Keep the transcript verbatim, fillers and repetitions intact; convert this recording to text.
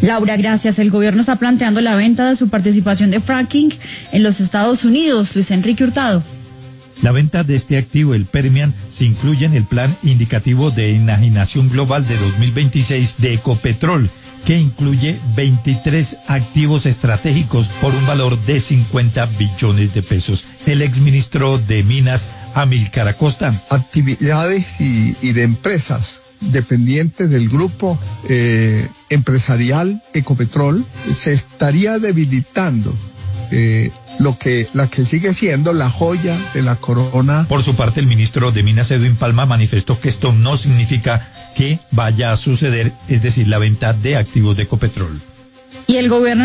Laura, gracias. El gobierno está planteando la venta de su participación de fracking en los Estados Unidos. Luis Enrique Hurtado. La venta de este activo, el Permian, se incluye en el Plan Indicativo de Enajenación Global de dos mil veintiséis de Ecopetrol, que incluye veintitrés activos estratégicos por un valor de cincuenta billones de pesos. El exministro de Minas, Amílcar Acosta. Actividades y, y de empresas dependientes del grupo eh, empresarial Ecopetrol se estaría debilitando eh, lo que la que sigue siendo la joya de la corona. Por su parte, el ministro de Minas, Edwin Palma, manifestó que esto no significa que vaya a suceder, es decir, la venta de activos de Ecopetrol. Y el gobierno